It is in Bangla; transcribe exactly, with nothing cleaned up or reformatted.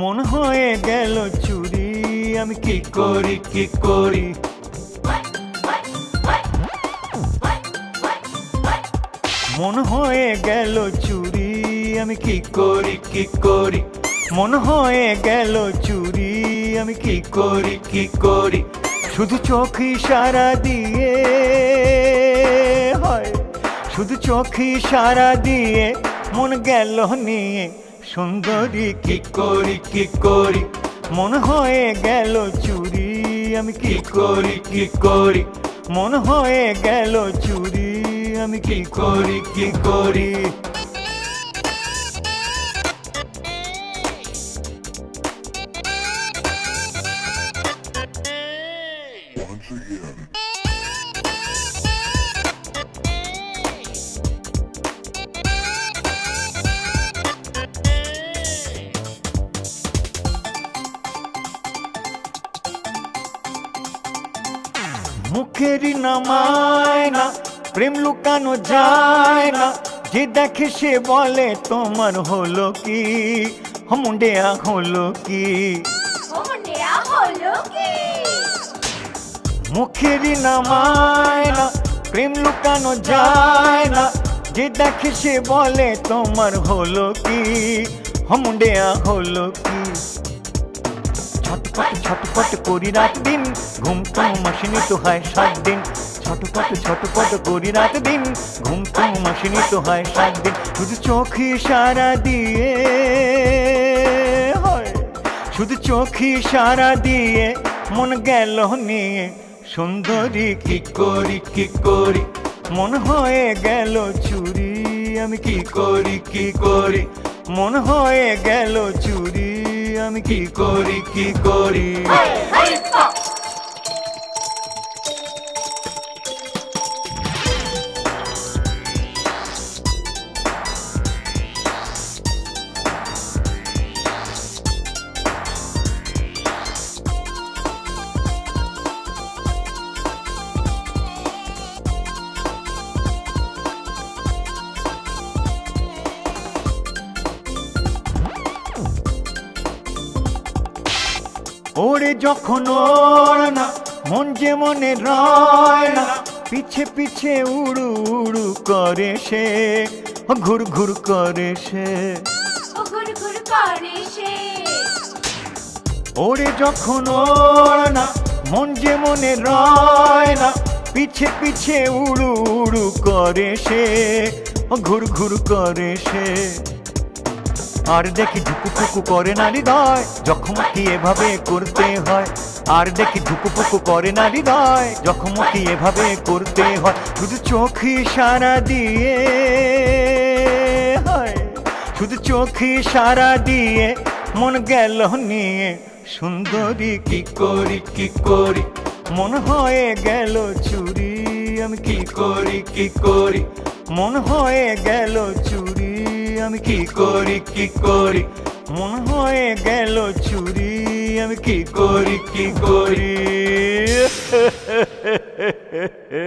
মন হয়ে গেল চুরি, আমি কি করি কি করি। মন হয়ে গেল চুরি, আমি কি করি কি করি। মন হয়ে গেল চুরি, আমি কি করি কি করি। শুধু চোখ ইশারা দিয়ে, হয় শুধু চোখ ইশারা দিয়ে মন গেল নিয়ে। সুন্দরী কি করি কি করি। মন হয়ে গেল চুরি, আমি কি করি কি করি। মন হয়ে গেল চুরি, আমি কি করি কি করি। মুখেরই নামায় না, প্রেম লুকানো যায় না। যে দেখে সে বলে তোমার হলো কি, মুন্ডেয়া হলো কি। মুখেরই নামায় না, প্রেম লুকানো যায় না। যে দেখে সে বলে তোমার হলো কি, মুন্ডেয়া হলো কি। ছটপট ছটপট করি রাত দিন, ঘুম তো মাসিনি তো হয় সাত দিন। ছটপট ছটপট করি রাত দিন, ঘুম তো মাসিনি তো হয় সাত দিন। শুধু চোখ ইশারা দিয়ে, হয় শুধু চোখ ইশারা দিয়ে মন গেল নিয়ে। সুন্দরী কি করি কি করি। মন হয়ে গেল চুরি, আমি কি করি কি করি। মন হয়ে গেল চুরি, আমি কি করি কি করি। ওরে যখন ওর না, মন যে মনে রয় না। পিছে পিছে উড়ু উড়ু করে সে, ঘুর ঘুর করে সে। ওরে যখন ওর না, মন যে মনে রয় না। পিছে পিছে উড়ু উড়ু করে সে, ঘুর ঘুর করে সে। আর দেখি ধুকুপুকু করে না হৃদয়, যখন কি এভাবে করতে হয়। আর দেখি ধুকুপুকু করে না হৃদয়, যখন কি এভাবে করতে হয়। শুধু চোখ ইশারা দিয়ে, হয় শুধু চোখ ইশারা দিয়ে মন গেল নিয়ে। সুন্দরী কি করি কি করি। মন হয়ে গেল চুরি, আমি কি করি কি করি। মন হয়ে গেল চুরি, আমি কি করি কি করি। মন হয়ে গেল চুরি, আমি কি করি কি করি।